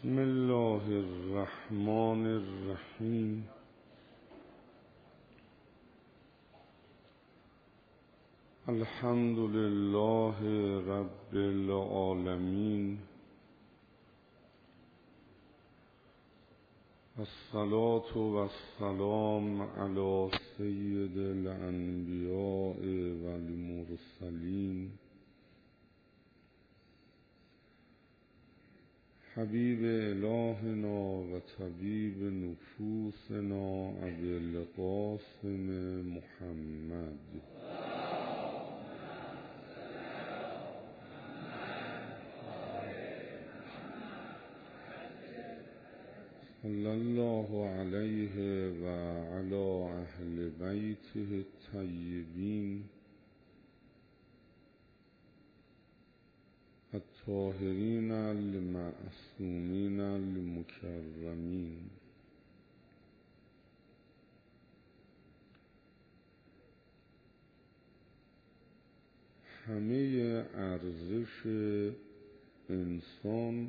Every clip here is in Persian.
بسم الله الرحمن الرحیم. الحمد لله رب العالمین، الصلاة والسلام علی سید الانبیاء والمرسلین، حبیب الهنا و طبیب نفوسنا ابی القاسم محمد صلی الله علیه و علی اهل بیته الطیبین الطاهرین المعصومین المکرمین. همه ارزش انسان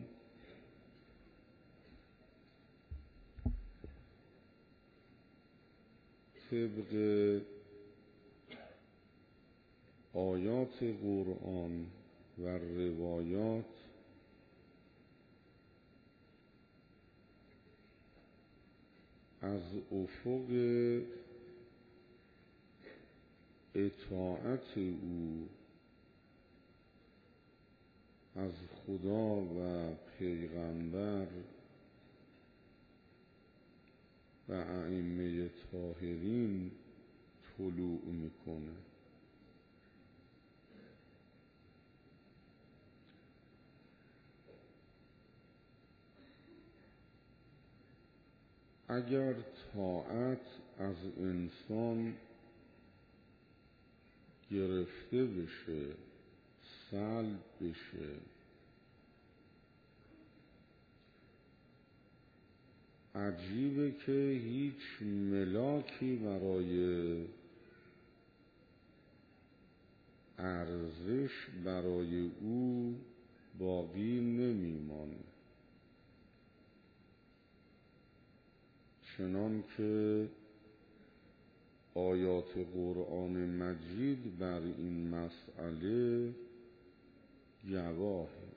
طبق آیات قرآن و روایات از افق اطاعت او از خدا و پیغمبر و ائمه طاهرین طلوع میکنه. اگر طاعت از انسان گرفته بشه، سلب بشه، عجیبه که هیچ ملاکی برای ارزش برای او باقی نمیمانه، چنان که آیات قرآن مجید بر این مسئله گواهه.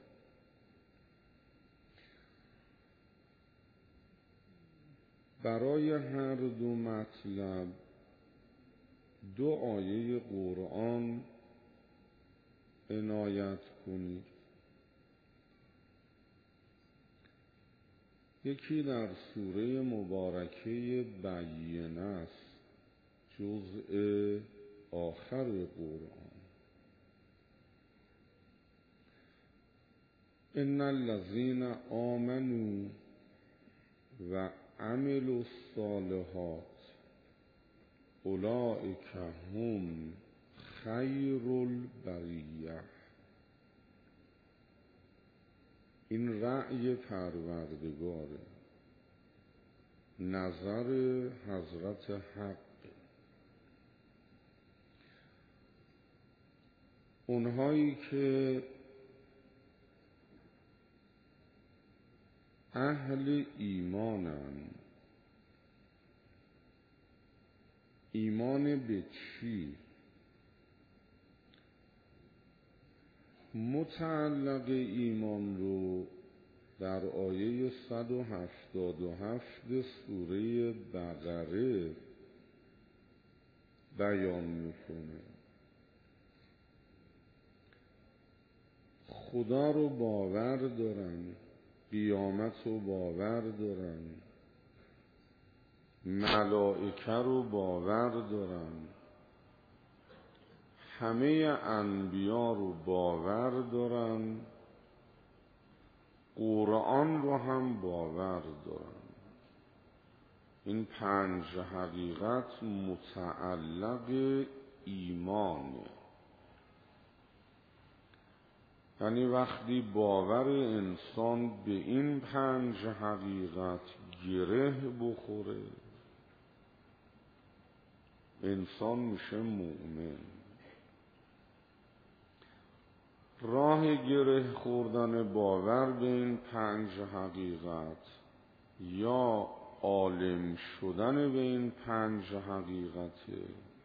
برای هر دو مطلب دو آیه قرآن عنایت کنید. یکی در سوره مبارکه بینه است، جزء آخر قرآن. ان الذین آمنوا و عملوا الصالحات اولئک هم خیر البریه. این رأی پروردگاره، نظر حضرت حق. اونهایی که اهل ایمانن. ایمان به چی؟ متعلق ایمان رو در آیه 177 سوره بقره بیان میکنه. خدا رو باور دارن، قیامت رو باور دارن، ملائکه رو باور دارن، همه انبیا رو باور دارن، قرآن رو هم باور دارن. این 5 حقیقت متعلق ایمانه. یعنی وقتی باور انسان به این 5 حقیقت گره بخوره، انسان میشه مؤمن. راه گره خوردن باور به این 5 حقیقت یا عالم شدن به این 5 حقیقته،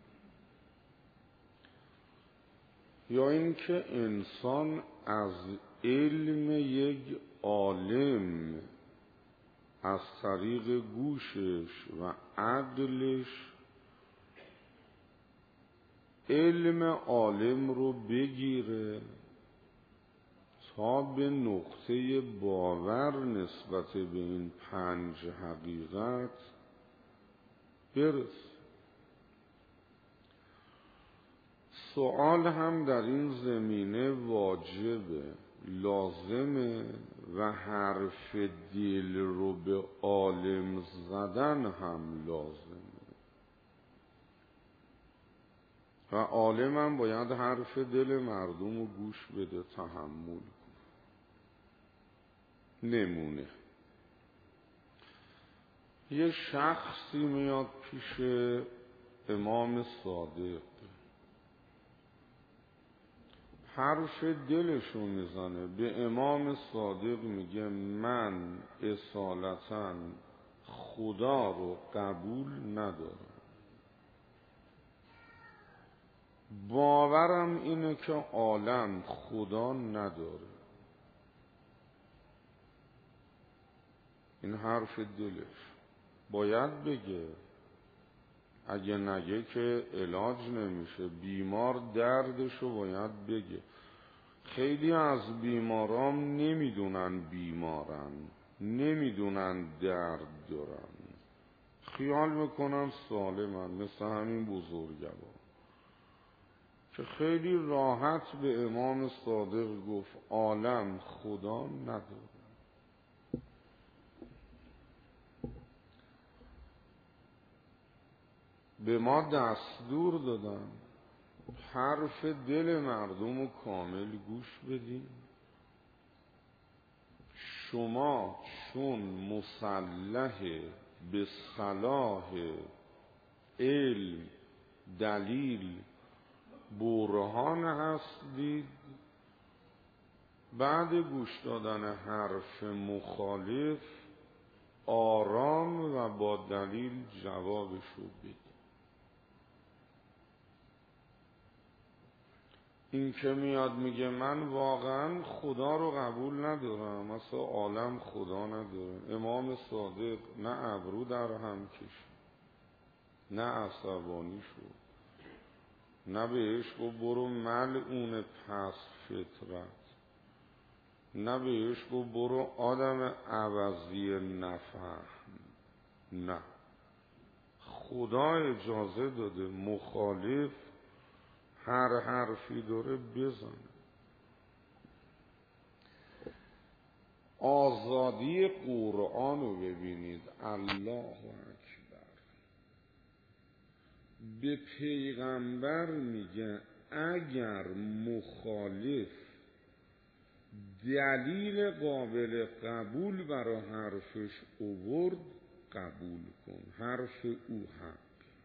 یا اینکه انسان از علم یک عالم از طریق گوشش و عقلش علم عالم رو بگیره تا به نقطه باور نسبت به این 5 حقیقت برسه. سوال هم در این زمینه واجبه، لازمه و حرف دل رو به عالم زدن هم لازمه و عالم هم باید حرف دل مردم رو گوش بده، تحمل کنه. نمونه، یه شخصی میاد پیش امام صادق، حرف دلشو میزنه، به امام صادق میگه من اصالتاً خدا رو قبول ندارم، باورم اینه که عالم خدا نداره. این حرف دلش باید بگه، اگه نگه که علاج نمیشه، بیمار دردشو باید بگه. خیلی از بیمارام نمیدونن بیمارن، نمیدونن درد دارن، خیال میکنن سالمن، مثل همین بزرگوار که خیلی راحت به امام صادق گفت عالم خدا نداره. به ما دستور دادن حرف دل مردم رو کامل گوش بدین. شما چون مسلح به صلاح علم، دلیل، برهان هستید، بعد گوش دادن حرف مخالف آرام و با دلیل جوابشو بدید. این که میاد میگه من واقعا خدا رو قبول ندارم، مثلا عالم خدا نداره، امام صادق نه ابرو در هم کشید، نه عصبانی شد، نه بهش گفت برو ملعون پس فطرت، نه بهش گفت برو آدم عوضی نفهم. نه، خدا اجازه داده مخالف هر حرفی داره بزنه. آزادی قرآن رو ببینید. الله اکبر. به پیغمبر میگه اگر مخالف دلیل قابل قبول برای حرفش آورد قبول کن، حرف او حق.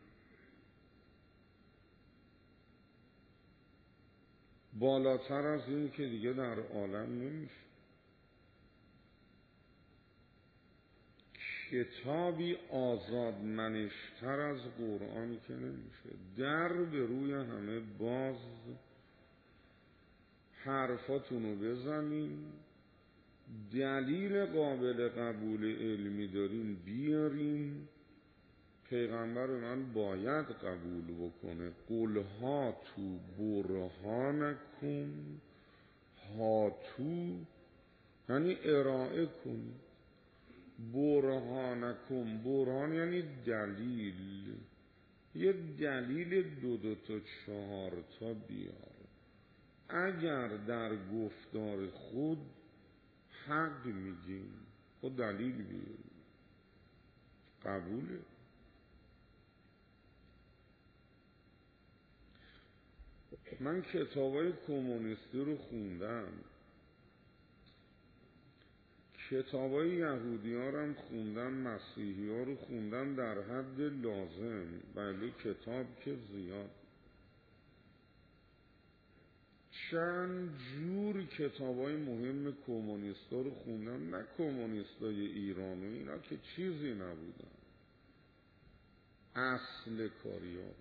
بالاتر از این که دیگه در عالم نمیشه. کتابی آزادمنشتر از قرآن که نمیشه. در به روی همه باز، حرفاتونو بزنین، دلیل قابل قبول علمی دارین بیارین، پیغمبر من باید قبول بکنه. قل هاتو برهانکم، هاتو یعنی ارائه کن، برهانکم، برهان یعنی دلیل، یه دلیل 2 تا 4 تا بیار. اگر در گفتار خود حق میگیم خود دلیل بیاری، قبوله. من کتابای کمونیستی رو خوندم، کتابای یهودی ها رو هم خوندم، مسیحی ها رو خوندم در حد لازم، ولی کتاب که زیاد. چند جور کتابای مهم کمونیستا رو خوندم، نه کمونیستای ایران و اینا که چیزی نبودن، اصل کاریا.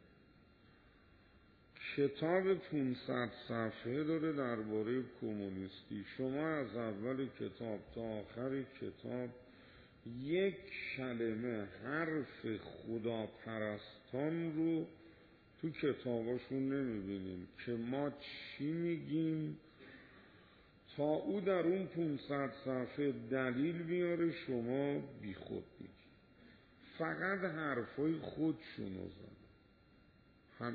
کتاب 500 صفحه داره درباره کمونیستی. شما از اول کتاب تا آخر کتاب یک کلمه حرف خداپرستان رو تو کتاباشون نمیبینیم که ما چی میگیم، تا او در اون 500 صفحه دلیل بیاره شما بی خود میگی. فقط حرفای خودشونو زن.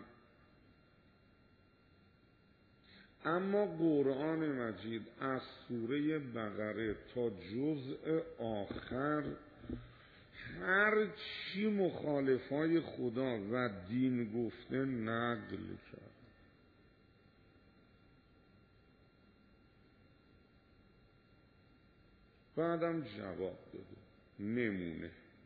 اما قرآن مجید از سوره بقره تا جزء آخر هر چی مخالفای خدا و دین گفته نقل کرد. بعدم جواب داده. نمونه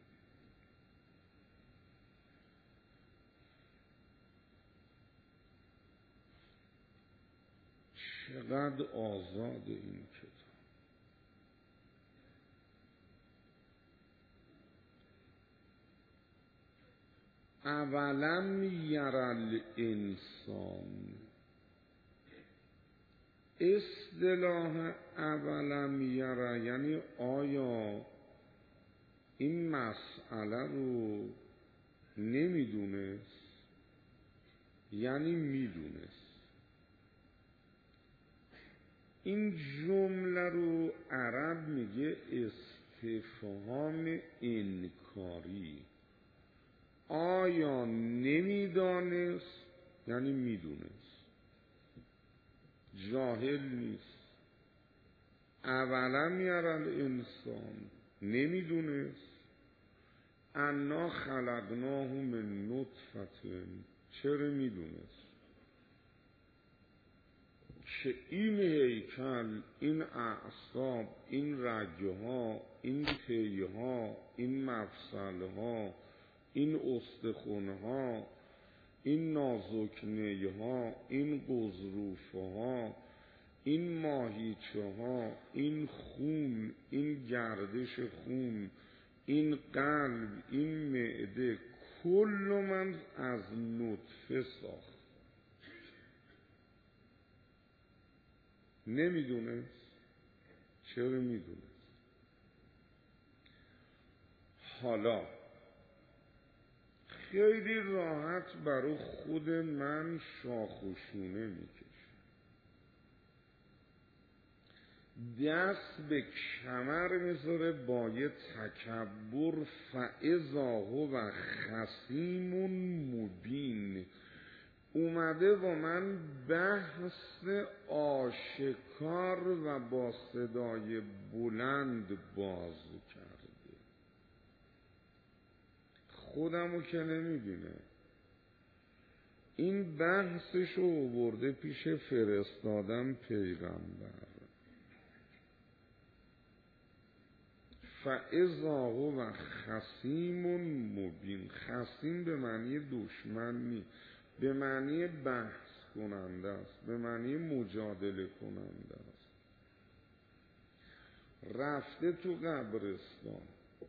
چقدر آزاد این کتاب. اولم یرل انسان، اصطلاح اولم یره یعنی آیا این مسئله رو نمیدونست، یعنی میدونست. این جمله رو عرب میگه استفهام انکاری. آیا نمیدانست یعنی میدونست، جاهل نیست. اولم یرل انسان نمیدونست. انا خلقناه من نطفه، چرا میدونست که این هیکل، این اعصاب، این رگها، این پیها، این مفصلها، این استخوانها، این نازکنیها، این قضروفها، این ماهیچه‌ها، این خون، این گردش خون، این قلب، این معده، کل من از نطفه ساخت. نمیدونست. چرا میدونست؟ حالا خیلی راحت برای خود من شاخ و شونه میکشه، دست به کمر میذاره با یه تکبر، فاذا هو خصیم مبین، اومده با من بحث آشکار و با صدای بلند باز کرده. خودمو که نمیبینه. این بحثشو آورده پیش فرستادن پیغمبر. فاذا هو خصیم مبین. خصیم به معنی دشمن نیست، به معنی بحث کننده است، به معنی مجادله کننده است. رفته تو قبرستان،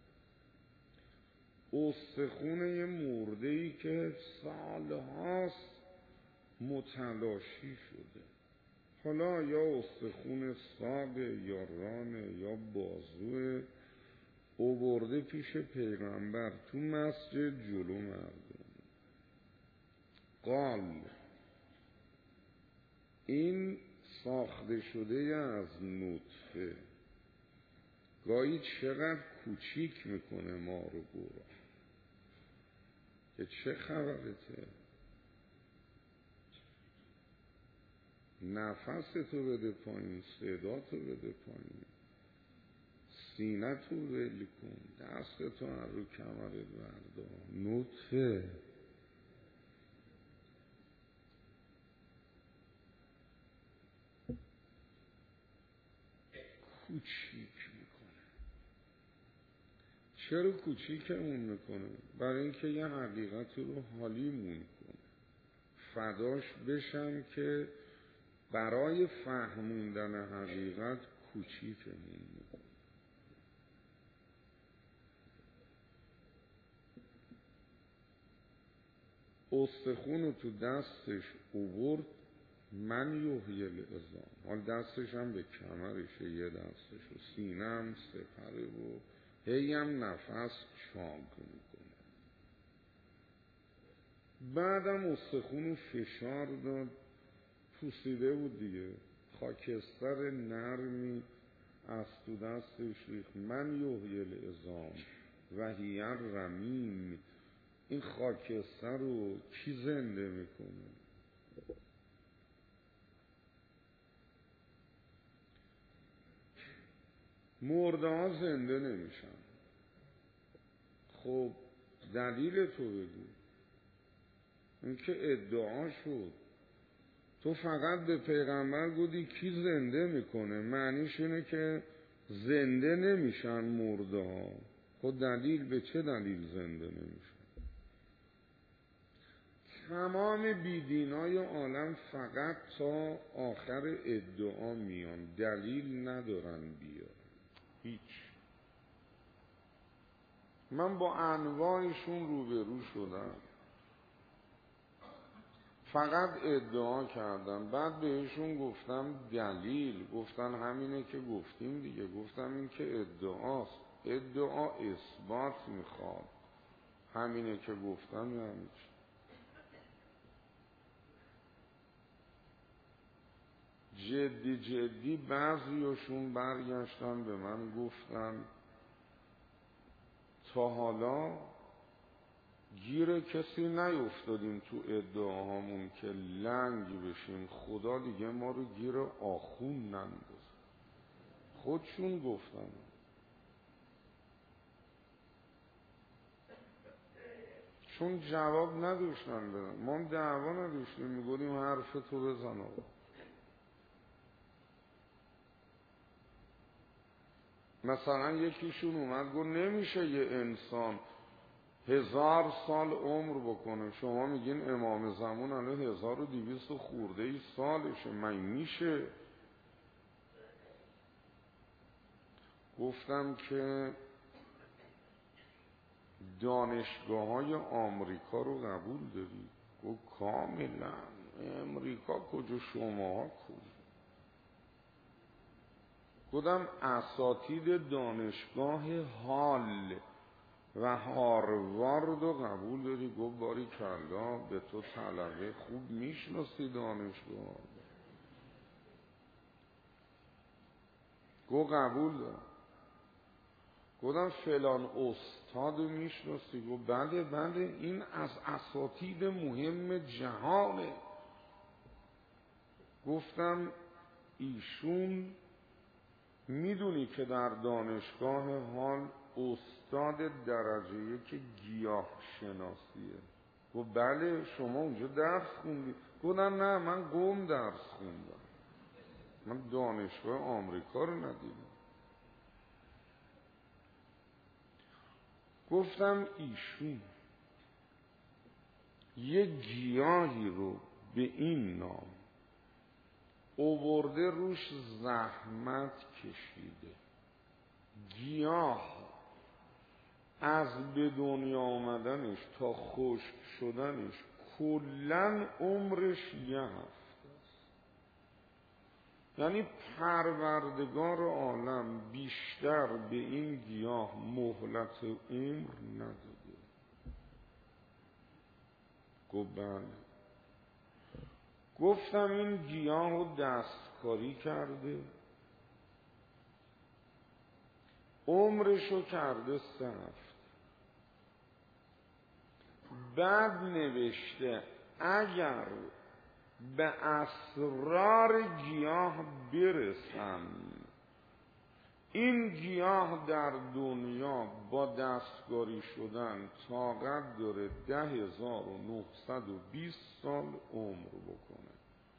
استخون یه مرده‌ای که سالهاست متلاشی شده، حالا یا استخون ساقه یا رانه یا بازوه، آورده پیش پیغمبر تو مسجد جلو مردم. قال این ساخته شده از نطفه، گاهی چقدر کوچیک میکنه ما رو برا که چه خبرته، نفستو بده پایین، صداتو بده پایین، سینه‌تو ول کن، دستتو از رو کمرت بردار. نطفه کوچیک میکنه. چرا کوچیکمون میکنه؟ برای اینکه یه حقیقتی رو حالیمون کنه، فداش بشم که برای فهموندن حقیقت کوچیکمون میکنه. استخونو تو دستش اوورد، من یحیی العظام، حال دستش هم به کمرشه، یه دستش و سینه هم سپره و هی هم نفس چاق میکنه. بعدم استخونو فشار داد، پوسیده بود دیگه، خاکستر نرمی از تو دستش ریخت، من یحیی العظام و هی الرمیم. این خاکستر رو کی زنده میکنه؟ مرده ها زنده نمیشن. خب دلیل تو بگو. این که ادعا شد. تو فقط به پیغمبر گفتی کی زنده میکنه، معنیش اینه که زنده نمیشن مرده ها. خب دلیل به چه دلیل زنده نمیشن؟ تمام بیدینای عالم فقط تا آخر ادعا میان، دلیل ندارن بیارن هیچ. من با انواعشون روبرو شدم، فقط ادعا کردم. بعد بهشون گفتم دلیل، گفتن همینه که گفتیم دیگه. گفتم این که ادعاست، ادعا اثبات میخواد، همینه که گفتم یعنی چی؟ جدی بعضیاشون برگشتن به من گفتن تا حالا گیر کسی نیفتادیم تو ادعاهامون که لنگ بشیم، خدا دیگه ما رو گیر آخون نندازه. خودشون گفتن. چون جواب نداشتن بدن. ما دعوا نداشتیم، میگفتیم حرف تو بزن آقا. مثلا یکیشون اومد گفت نمیشه یه انسان 1000 سال عمر بکنه، شما میگین امام زمان الان 1200 خورده ای سالشه، من میشه؟ گفتم که دانشگاه های آمریکا رو قبول داری؟ گفت کاملا. امریکا کجا، شما کجا؟ گفتم اساتید دانشگاه هال و هاروارد رو قبول داری؟ گفت باری کلا، به تو طلبه خوب میشناسی دانشگاه. گفت قبول دارم. گفتم فلان استاد میشناسی؟ گفت بله این از اساتید مهم جهانه. گفتم ایشون میدونی که در دانشگاه حال استاد درجه یک گیاه شناسیه؟ گفت بله شما اونجا درس خوندی؟ گفتم نه من قم درس خوندم، من دانشگاه آمریکا رو ندیدم. گفتم ایشون یک گیاهی رو به این نام آورده، روش زحمت کشیده، گیاه از به دنیا آمدنش تا خشک شدنش کلن عمرش 1 هفته است. یعنی پروردگار عالم بیشتر به این گیاه مهلت عمر نداده. گفت بله. گفتم این گیاه رو دستکاری کرده، عمرشو کرده 3 هفته. بعد نوشته اگر به اسرار گیاه برسم، این گیاه در دنیا با دستکاری شدن طاقت داره 10,920 سال عمر بکنه.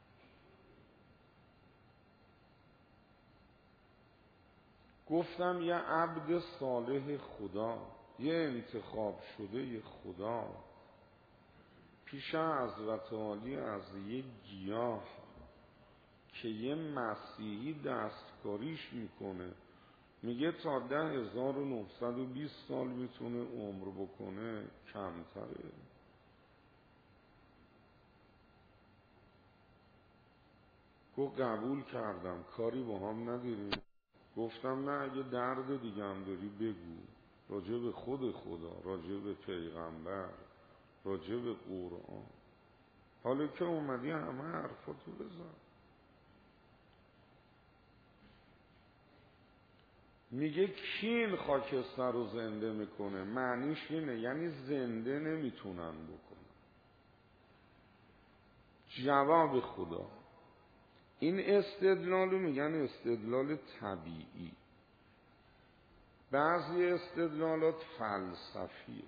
گفتم یه عبد صالح خدا، یه انتخاب شده خدا پیش حضرت عالی از یک گیاه که یه مسیحی دستکاریش میکنه، میگه تا 10,920 سال میتونه عمر بکنه، کمتره. گفت قبول کردم، کاری با هم نداریم. گفتم نه، اگه درد دیگه هم داری بگو، راجع به خود خدا، راجع به پیغمبر، راجع به قرآن. حالا که اومدی همه حرفاتو بزن. میگه کی این خاکستر رو زنده میکنه؟ معنیش اینه یعنی زنده نمیتونن بکنن. جواب خدا. این استدلالو میگن استدلال طبیعی. بعضی استدلالات فلسفیه،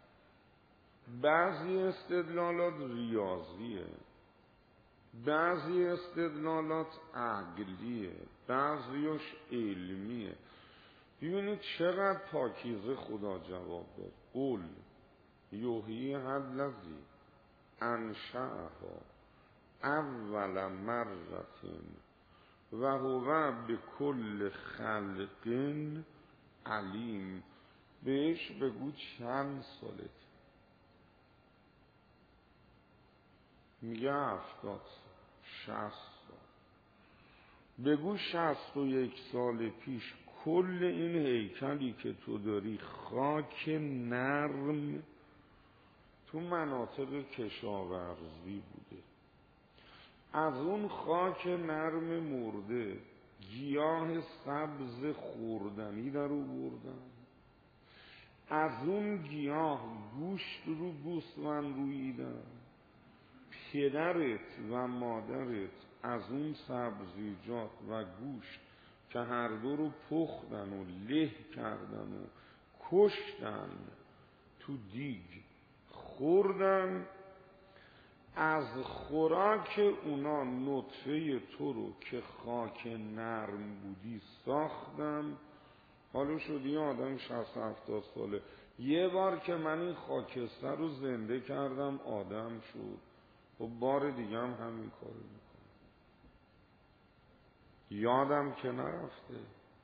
بعضی استدلالات ریاضیه، بعضی استدلالات عقلیه، بعضیش علمیه. ببینید چقدر پاکیزه خدا جواب داد. قل یحییها الذی انشأها اول مرة و هو بكل خلق علیم. بهش بگو چند سالت؟ میگه 70 سال، 60 سال. بگو 61 سال پیش کل این هیکلی که تو داری خاک نرم تو مناطق کشاورزی بوده. از اون خاک نرم مرده گیاه سبز خوردنی در آوردن، از اون گیاه گوشت رو گوسفند روییدن. پدرت و مادرت از اون سبزیجات و گوشت که هر دو رو پختن و له کردن و کشتن تو دیگ خوردن. از خوراک اونا نطفه تو رو که خاک نرم بودی ساختم. حالا شدی آدم 60-70 ساله. یه بار که من این خاکستر رو زنده کردم آدم شد، و بار دیگه هم همین کارو میکنم. یادم که نرفته،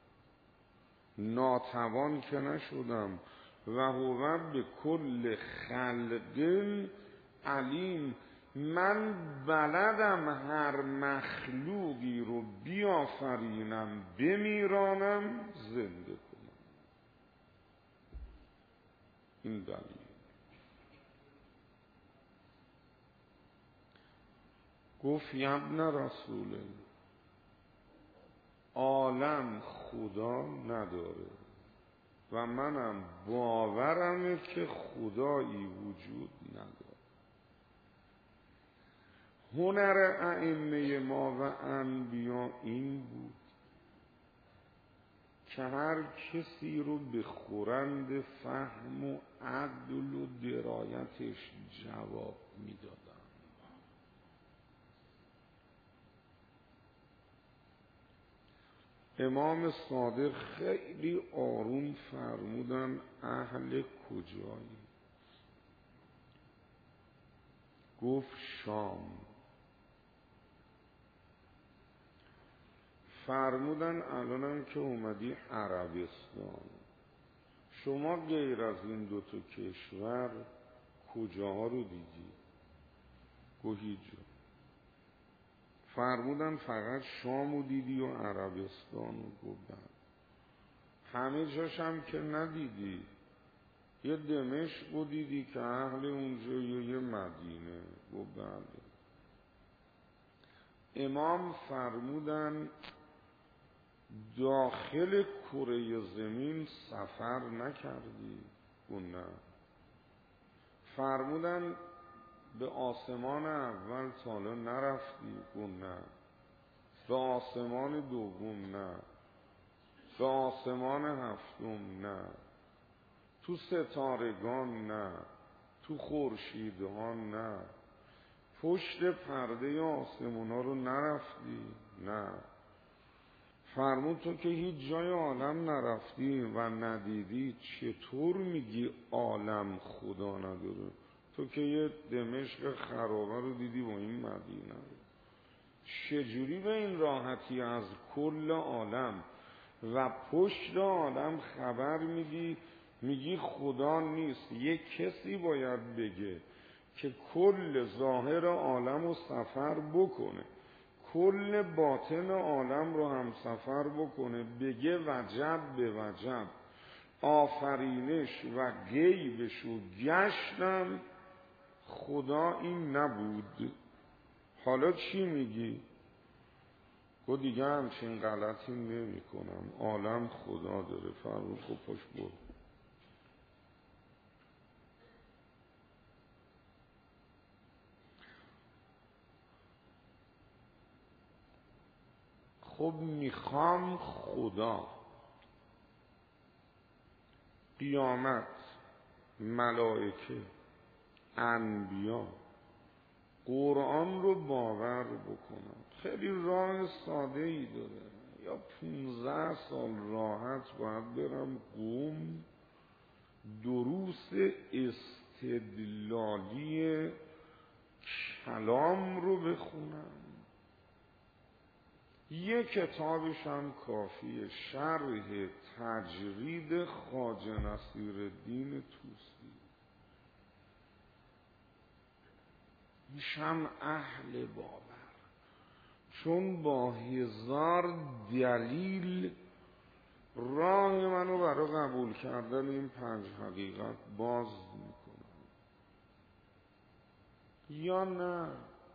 ناتوان که نشدم. و هو به کل خلق علیم. من بلدم هر مخلوقی رو بیافرینم، بمیرانم، زنده کنم. این دلیل. گفت ابن رسول، عالم خدا نداره و منم باورمه که خدایی وجود نداره. هنر ائمه ما و انبیا این بود که هر کسی رو به خورند فهم و عدل و درایتش جواب میدادن. امام صادق خیلی آروم فرمودن اهل کجایی؟ گفت شام. فرمودن الانم که اومدی عربستان، شما غیر از این دوتا کشور کجاها رو دیدی؟ گفت هیچ جا. فرمودن فقط شامو دیدی و عربستانو؟ گفت همه جاش هم که ندیدی، یه دمشق دیدی که اهل اونجا، یه مدینه. گفت بله. امام فرمودن داخل کره زمین سفر نکردی؟ گفت نه. فرمودن به آسمان اول تا حالا نرفتی؟ گفت نه. به آسمان دوم نه. به آسمان هفتم نه. تو ستارگان نه. تو خورشیدها نه. پشت پرده آسمونا رو نرفتی؟ نه. فرمود تو که هیچ جای عالم نرفتی و ندیدی، چطور میگی عالم خدا نداره؟ تو که یه دمشق خرابه رو دیدی با این مدینه رو. چجوری به این راحتی از کل عالم و پشت عالم خبر میگی خدا نیست؟ یک کسی باید بگه که کل ظاهر عالم رو سفر بکنه، کل باطن عالم رو هم سفر بکنه، بگه وجب به وجب آفرینش و غیبش و گشتم خدا این نبود. حالا چی میگی؟ گو دیگه همچین غلطی نمی کنم، عالم خدا داره. فرمود خب پاش برو. خب میخوام خدا، قیامت، ملائکه، انبیا، قرآن رو باور بکنم. خیلی راه ساده ای داره. یا 15 سال راحت باید برم قم دروس استدلالی کلام رو بخونم. یک کتابش هم کافیه، شرح تجرید خواجه نصیرالدین طوسی. میشم اهل باور، چون با 1000 دلیل راه منو برای قبول کردن این 5 حقیقت باز میکنم. یا نه؟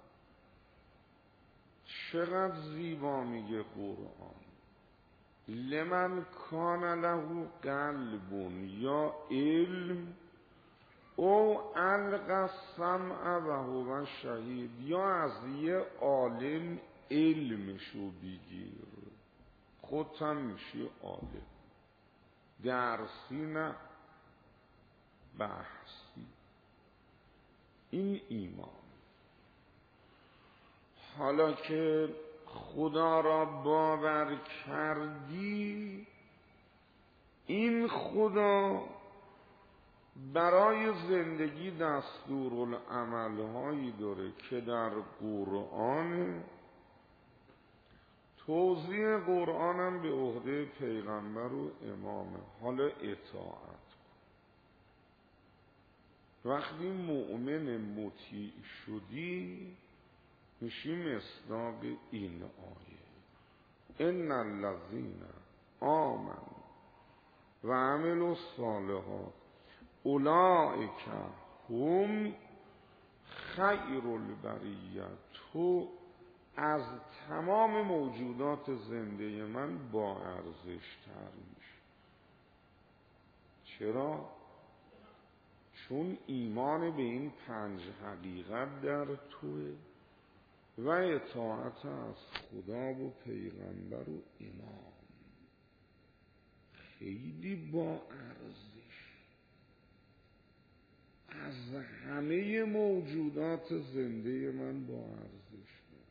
چقدر زیبا میگه قرآن، لمن کان له قلب یا علم او القی السمع و هو شهید. یا از یه عالم علمشو بگیر، خودت هم میشی عالم. درسی نه، بحثی. این ایمان. حالا که خدا را باور کردی، این خدا برای زندگی دستورالعمل‌هایی داره که در قرآن. توضیح قرآنم به عهده پیغمبر و امامه. حالا اطاعت کن. وقتی مؤمن مطیع شدی میشی مصداق این آیه: ان الذین آمنوا و عملوا الصالحات اولئک هم خیر البریه. تو از تمام موجودات زنده من با ارزش تر میشی. چرا؟ چون ایمان به این 5 حقیقت در توه و اطاعت از خدا و پیغمبر و امام. خیلی با ارزش، از همه موجودات زنده من با ارزش.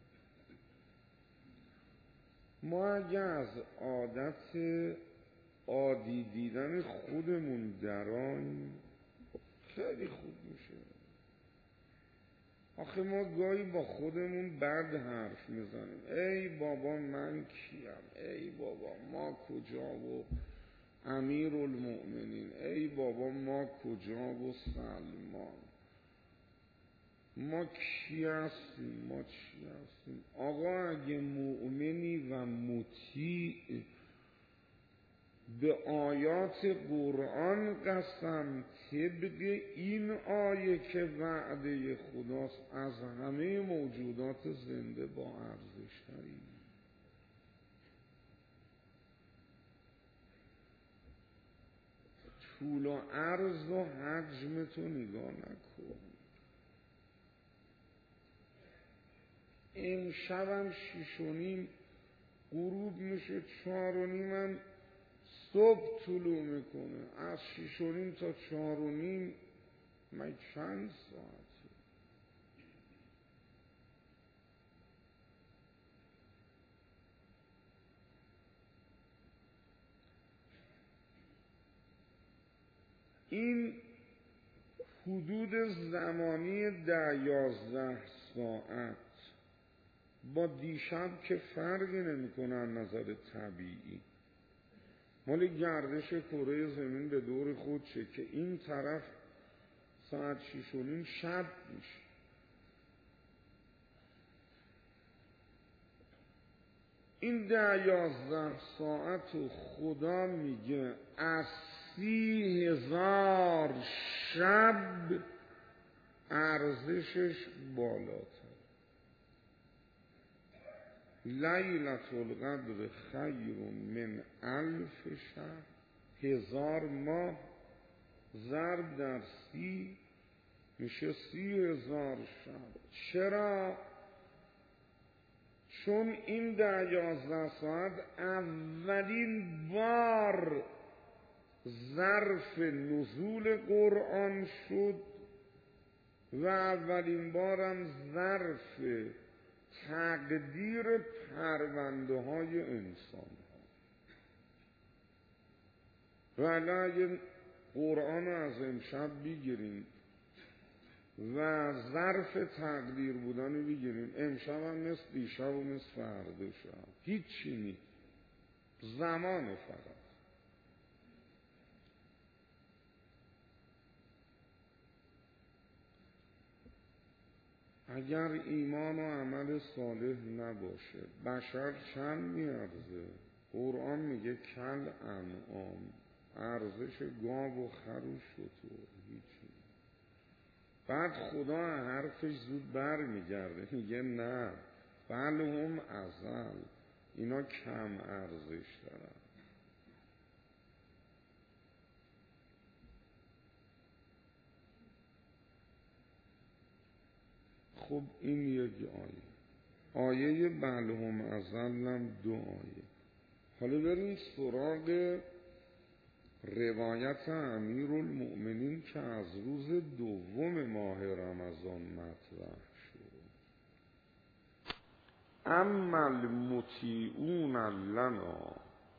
ما اگه از عادت عادی دیدن خودمون دران خیلی خوب میشه. آخه ما گاهی با خودمون بد حرف میزنیم. ای بابا من کیم؟ ای بابا ما کجا و امیرالمؤمنین؟ ای بابا ما کجا و سلمان؟ ما کی هستیم؟ ما چی هستیم؟ آقا اگه مؤمنی و مطیع به آیات قرآن قسم طبق این آیه که وعده خداست، از همه موجودات زنده با ارزش تری. طول و عرض و حجم تو نگاه نکن. امشبم 6:30 غروب میشه، 4:30 هم صبح طلوع میکنه. از 6:30 تا 4:30 من چند ساعته؟ این حدود زمانی 10-11 ساعت با دیشب که فرقی نمیکنه از نظر طبیعی. مال گردش کره زمین به دور خودشه که این طرف ساعت 6:30 شب میشه. این 10-11 ساعت خدا میگه از 30,000 شب ارزشش بالاتر. لیلة القدر خیر من 1000 شهر، 1000 ماه ضرب در 30 میشه 30,000 شب. چرا؟ چون این 10-11 ساعت اولین بار ظرف نزول قرآن شد و اولین بارم ظرف تقدیر پرونده های انسان ها. ولی اگه قرآن از امشب بگیریم و ظرف تقدیر بودن رو بگیریم، امشب هم مثل دیشب و مثل فردا شب هیچی نیست، زمان فقط. اگر ایمان و عمل صالح نباشه بشر چند میارزه؟ قرآن میگه کل انعام، ارزش گاو و خر و شتر هیچی. بعد خدا حرفش زود بر میگرده میگه نه، بل هم ازل، اینا کم ارزش دارن. خب این یک آیه بل هم ازل هم 2 آیه. حالا بریم سراغ روایت امیرالمؤمنین که از روز 2 ماه رمضان مطرح شد. اما المطیعون لنا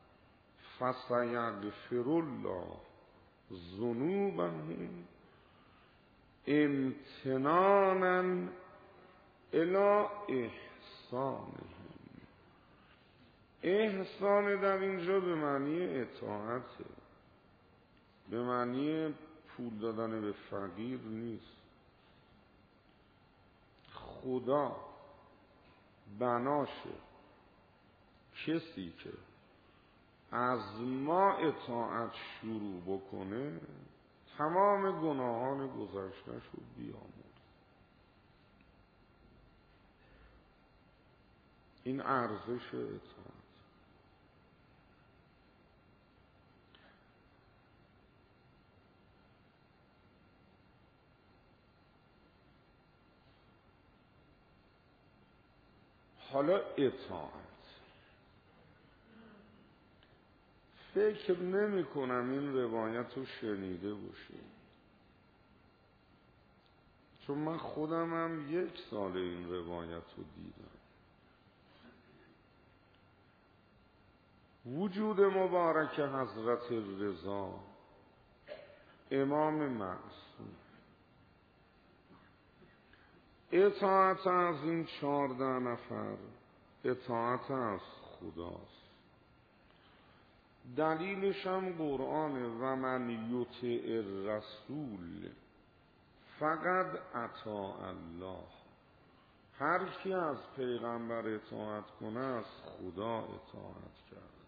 فسیغفر الله ذنوبهم امتنانا الی احسانهم. احسان در اینجا به معنی اطاعته، به معنی پول دادن به فقیر نیست. خدا بناشه کسی که از ما اطاعت شروع بکنه تمام گناهان گذشته‌ش رو بیامرزه. این ارزش اطاعت. حالا اطاعت فکر نمی کنم این روایت رو شنیده باشید، چون من خودم هم 1 سال این روایت رو دیدم. وجود مبارک حضرت رضا امام معصوم، اطاعت از این 14 نفر اطاعت از خداست. دلیلش هم قرآنه و من یطع الرسول فقد اطاع الله. هر کی از پیغمبر اطاعت کنه از خدا اطاعت کرده.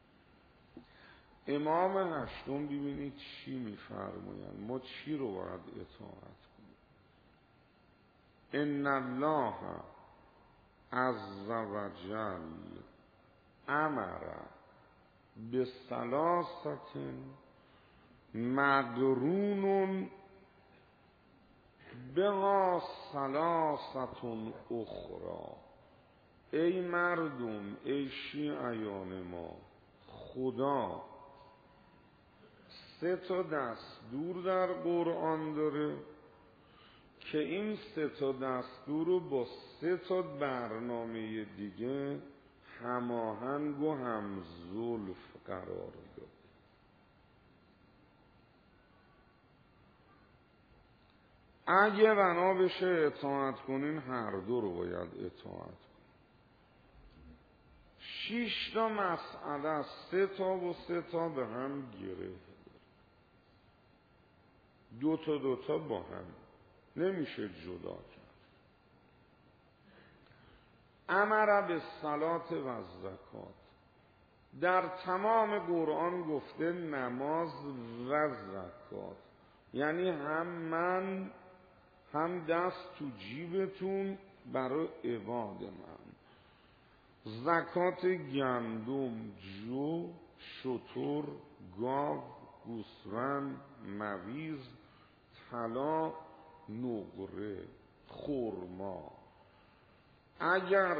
امام هشتم ببینید چی میفرمایند، ما چی رو باید اطاعت کنیم. ان الله عز و جل امر بثلاثه مقرون بها ثلاثه اخرى. ای مردم، ای شیعیان ما، خدا 3 دستور در قرآن داره که این 3 دستور رو با 3 برنامه دیگه هماهنگ و همزلف قرار داد. اگه بنا بشه اطاعت کنین، هر 2 رو باید اطاعت کنین. 6 تا مسئله، 3 تا و 3 تا به هم گره، 2 تا 2 تا با هم نمیشه جدا کرد. امر بالصلاة و الزکات، در تمام قرآن گفته نماز و زکات، یعنی هم من هم دست تو جیبتون برای عباد من. زکات گندم، جو، شتر، گاو، گوسفند، مویز، طلا، نقره، خرما. اگر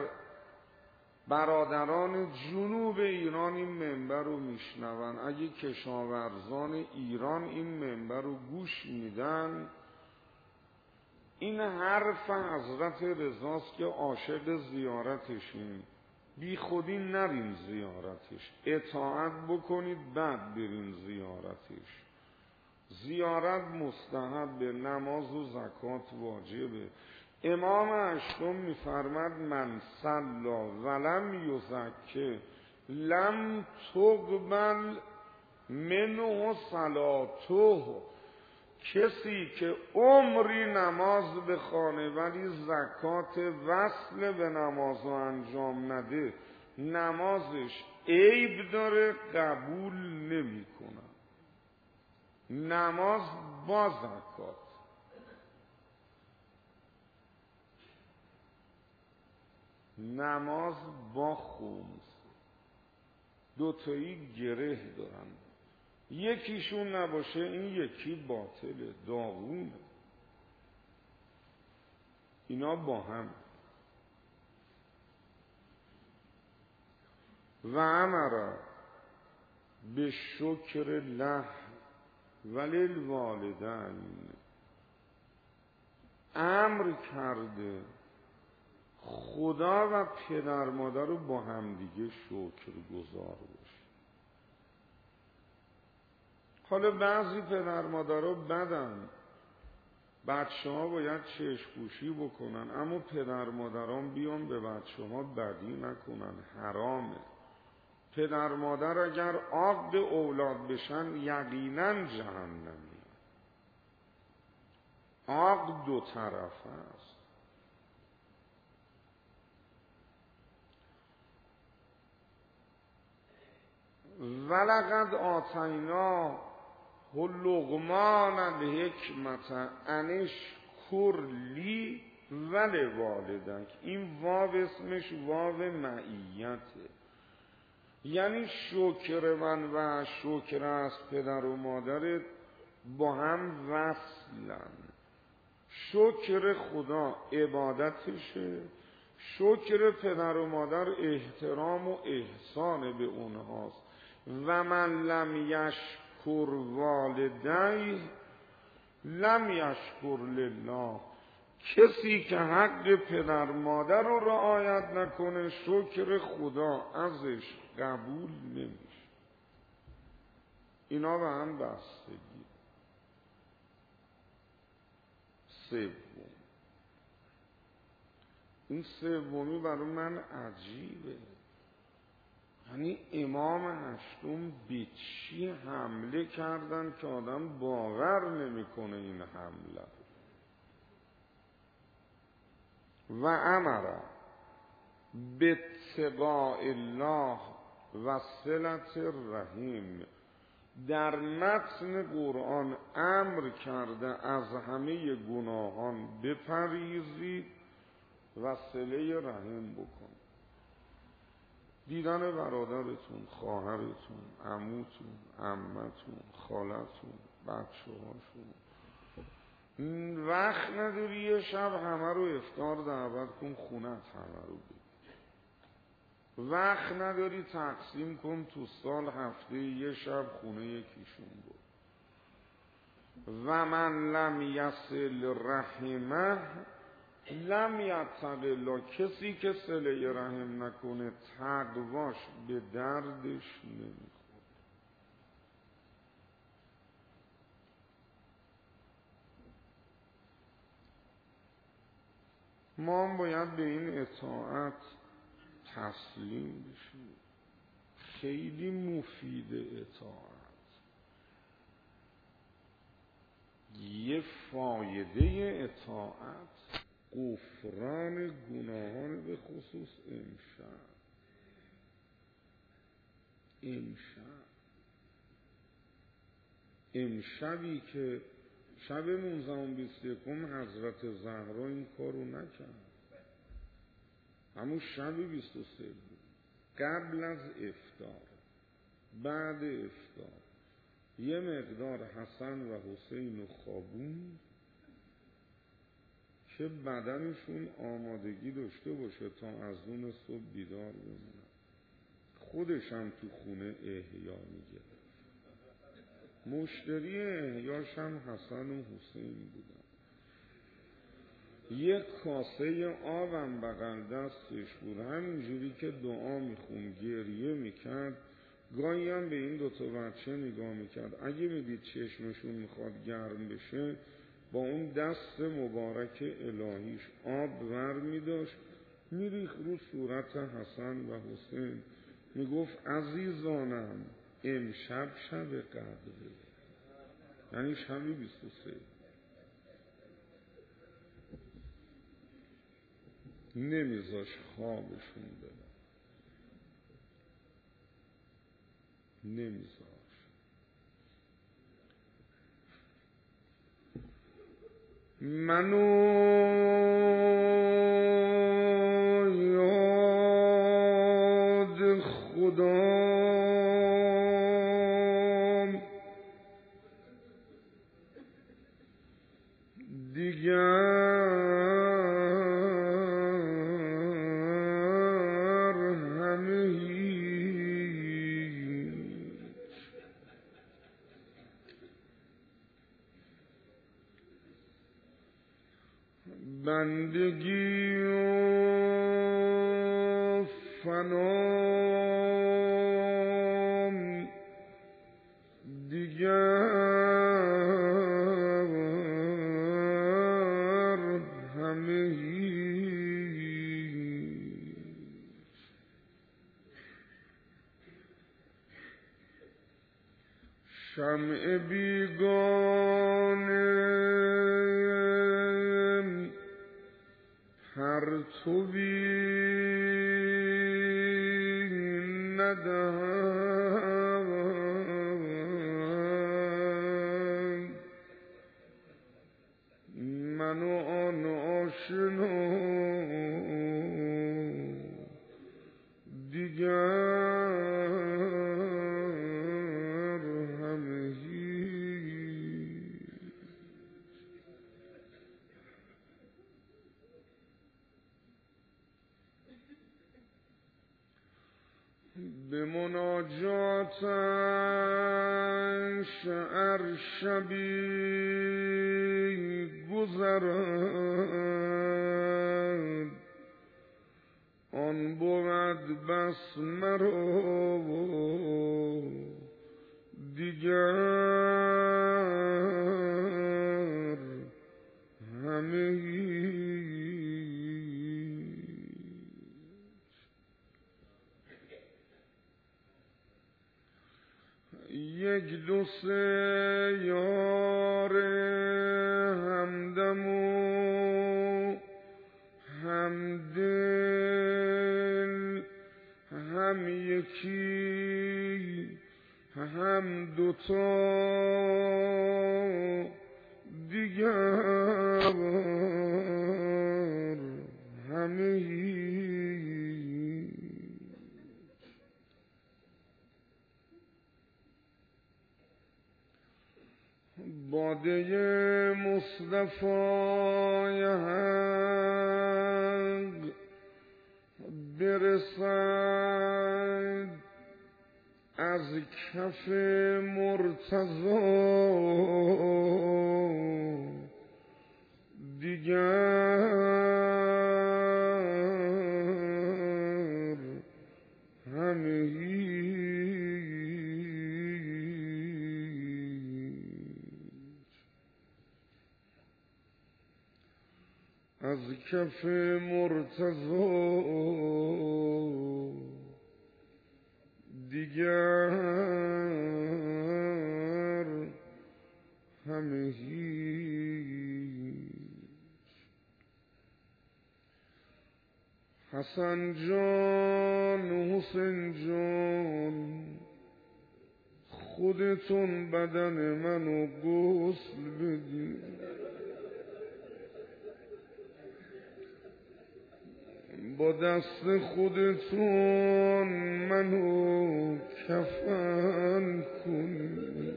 برادران جنوب ایران این منبر رو میشنون، اگه کشاورزان ایران این منبر رو گوش میدن، این حرف حضرت رضاست که عاشق زیارتشین، بی خودی نرین زیارتش، اطاعت بکنید بعد برین زیارتش. زیارت مستحب، نماز و زکات واجبه. امام اشتم میفرماد من صلا ولم یزکه لم تقبل منه صلاته. کسی که عمری نماز بخوانه ولی زکات وصل به نماز انجام نده، نمازش عیب داره، قبول نمی کنه. نماز با زکات. نماز با خمس، دوتایی گره دارن، یکیشون نباشه این یکی باطله، داغونه. اینا با هم. و امر به شکر له وللوالدین، امر کرده خدا و پدر مادر رو با همدیگه شکر گزار باشه. حالا بعضی پدر مادرها بدن، بچه ها باید چشم‌پوشی بکنن، اما پدر مادران بیان به بچه ها بدی نکنن، حرامه. پدر مادر اگر عاق اولاد بشن یقینا جهنمی. عاق دو طرف است. ولقد آتیناه لقمان الحکمت ان اشکر لی ولوالدیک. این واو اسمش واو معیته، یعنی شکر من و شکر از پدر و مادرت با هم وصلن. شکر خدا عبادتشه، شکر پدر و مادر احترام و احسان به اونهاست. و من لم یشکر والدیه لم یشکر لله. کسی که حق پدر مادر رو رعایت نکنه شکر خدا ازش قبول نمیشه. اینا به هم بستگی. سوم، این سومی برای من عجیبه، یعنی امام هشتم به چی حمله کردن که آدم باور نمیکنه این حمله. و امر باتقاء الله و صلة الرحیم. در متن قرآن امر کرده از همه گناهان بپریزید و صله رحم بکن. دیدن برادرتون، خواهرتون، عموتون، عمتون، خالتون، بچه هاشون. وقت نداری یه شب همه رو افطار دعوت کن خونت، همه رو بید. وقت نداری تقسیم کن تو سال هفته یه شب خونه یکیشون بود. و من لم یصل رحمه لم یتق الله. کسی که صله رحم نکنه تقواش به دردش نمیخوره. ما هم باید به این اطاعت تسلیم بشیم. خیلی مفید اطاعت. یه فایده اطاعت غفران گناهان، به خصوص امشبی که شب 19-21 حضرت زهرا این کارو نکرد، همون شب 23 بود، قبل از افطار، بعد افطار یه مقدار حسن و حسین و خوابون که بدنشون آمادگی داشته باشه تا از اون صبح بیدار بمونن. خودش هم تو خونه احیا میگه. مشتری احیاش هم حسن و حسین بودن. یک کاسه آبم بغل دستش بود، همینجوری که دعا میخون گریه میکرد. گاهی هم به این دوتا بچه نگاه میکرد، اگه میدید چشمشون میخواد گرم بشه با اون دست مبارک الهیش آب ور میداشت میریخت رو صورت حسن و حسین، میگفت عزیزانم امشب شب قدره، یعنی شب 23. نمیذاش خوابشون ببر، نمیذاش. منو یاد خدا دیگر همه هیچ. بندگی و فنام دیگر همه هیچ. شمع بیگانه پرتوی ندهد، من و آن آشنا دیگر همه هیچ. به مناجاتش عرشبی گذرد، آن بود بس مرا دیگر همه هیچ. یک دو سه یار همدم و همدل، هم یکی هم دوتا دیگر همه هیچ. باده مصطفی حق برسد از کف مرتضی دیگر همه هیچ. از کف مرتضی دیگر همه حسن جان و حسین جان خودتون بدن منو غسل بدین با دست خودتون منو کفن کنین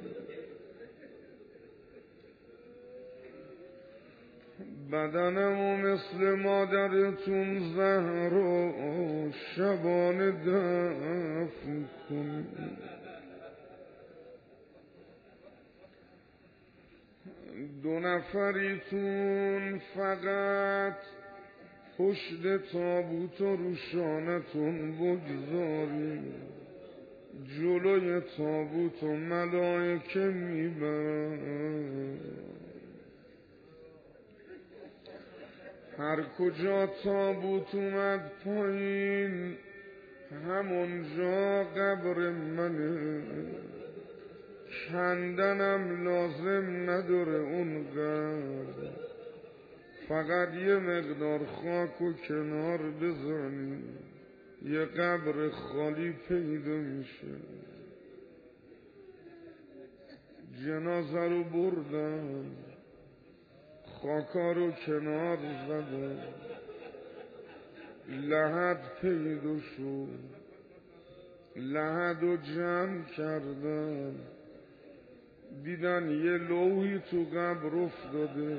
بدنمو مثل مادرتون زهرا شبانه دفن کنین دو نفریتون فقط پشت تابوت و روشانتون بگذارین جلوی تابوت و ملائکه میبرن هر کجا تابوت اومد پایین همونجا قبر منه کندنم لازم نداره اونقدر فقط یه مقدار خاک و کنار بزنی یه قبر خالی پیدا میشه جنازه رو بردن خاکا رو کنار زدن لحد پیدا شد لحد رو جمع کردن دیدن یه لوحی تو قبر افتاده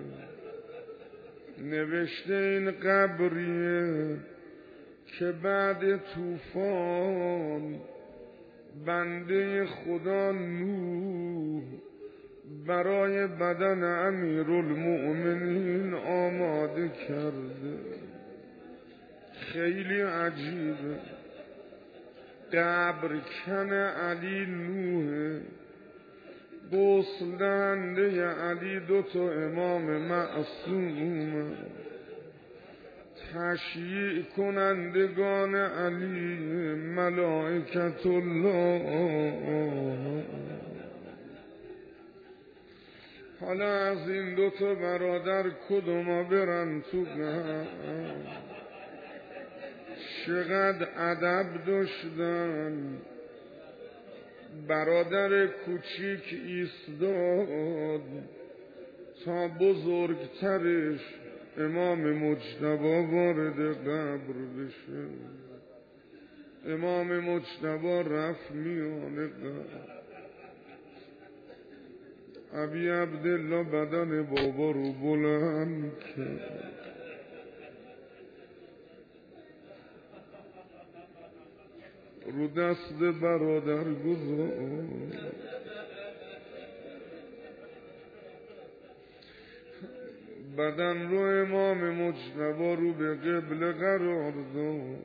نوشته این قبریه که بعد طوفان بنده خدا نوح برای بدن امیرالمؤمنین آماده کرده خیلی عجیبه قبر کن علی نوح غسل دهنده علی دوتا امام معصوم تشییع کنندگان علی ملائکت الله حالا از این دوتا برادر کدوما برن تو چقدر ادب داشتن برادر کوچیک ایستاد تا بزرگترش امام مجتبی وارد قبر بشه امام مجتبی رفت میانه قبر ابی عبدالله بدن بابا رو بلند کرد رو دست برادر گذاشت بدن رو امام مجتبی رو به قبله قرار داد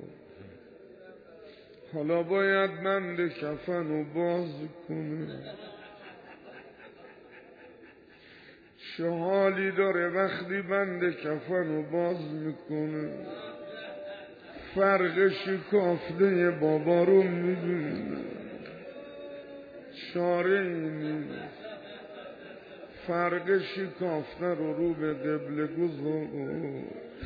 حالا باید بند کفن رو باز کنه چه حالی داره وقتی بند کفن رو باز میکنه فرق شکافته بابا رو میبینه چاره ای نیست فرق شکافته رو به قبله گذار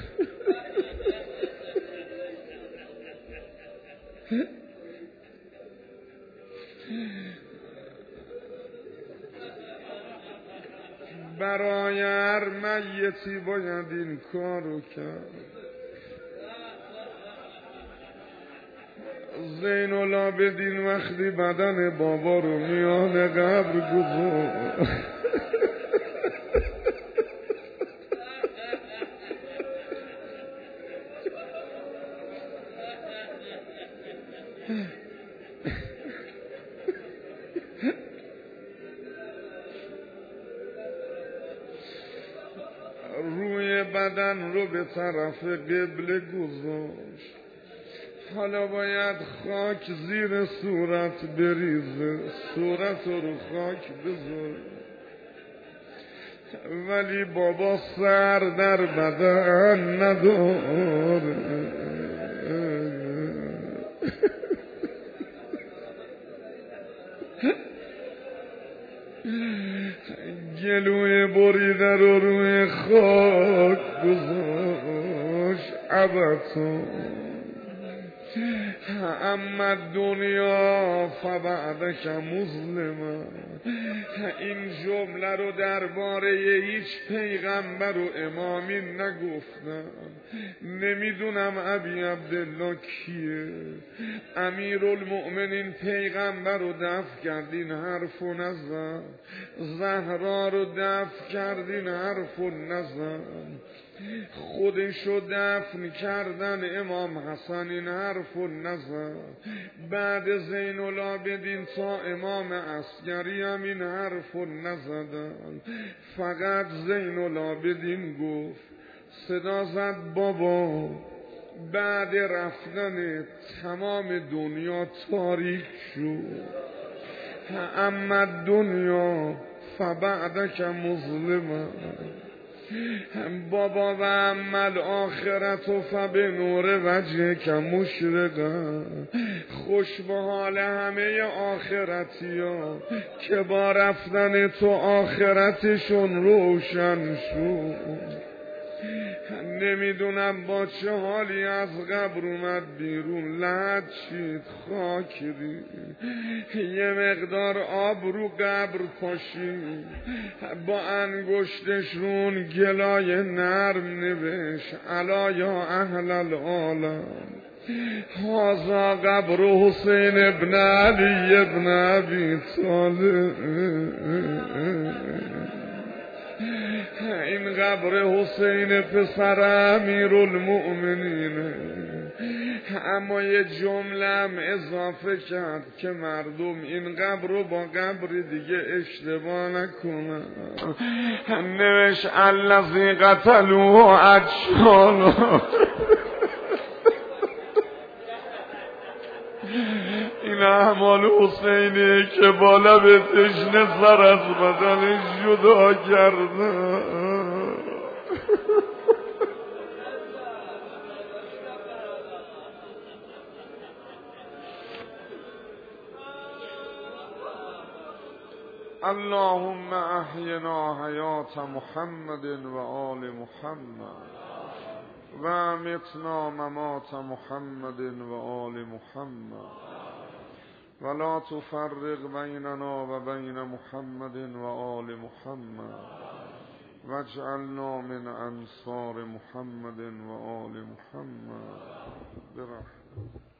برای هر میتی باید این کارو کرد زین العابدین وقتی بدن بابا رو میان قبر گذار روی بدن رو به طرف قبله گذاشت حالا باید خاک زیر صورت بریزه صورت رو خاک بذاره ولی بابا سر در بدن نداره گلوی بریده رو روی خاک گذاشت عبتون اما دنیا فبعدک مظلمه. این جمله رو درباره هیچ پیغمبر و امامی نگفتم. نمیدونم ابی عبدالله کیه. امیرالمؤمنین پیغمبر رو دفع کردین حرفو نزن، زهرا رو دفع کردین حرفو نزن، خودشو دفن کردن امام حسن این حرفو نزن، بعد زین العابدین تا امام عسکری هم این حرفو نزدن. فقط زین العابدین گفت، صدا زد بابا بعد رفتن تمام دنیا تاریک شد، اما دنیا فبعدک مظلمه. بابا و عمل آخرت و فبنور وجه که مشرقه. خوش به حال همه آخرتی ها که با رفتن تو آخرتشون روشن شد. نمیدونم با چه حالی از قبر اومد بیرون، لحد شید خاکری، یه مقدار آب رو قبر پاشید، با انگشتش رون گلای نرم نوشت، الا یا اهل العالم هذا قبر حسین ابن علی ابن ابی طالب. این قبر حسین پسر امیرالمؤمنینه. اما یه جمله هم اضافه کرد که مردم این قبر رو با قبر دیگه اشتباه نکنن. نوشت الذی قتلوه اجشانو. این اعمال حسینی که با لب تشنه سر از بدنش جدا کرده. اللهم احینا حیات محمد و آل محمد و امتنا ممات محمد و آل محمد ولا تفرق بیننا و بین محمد و آل محمد واجعلنا من انصار محمد و آل محمد برحمتك.